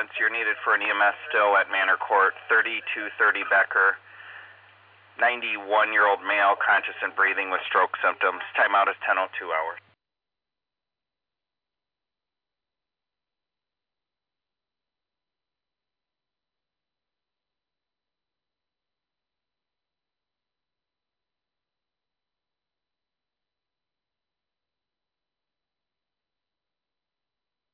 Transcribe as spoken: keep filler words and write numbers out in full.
ambulance. You're needed for an E M S still at Manor Court, thirty-two thirty Becker. ninety-one-year-old male, conscious and breathing with stroke symptoms. Timeout is ten oh two hours.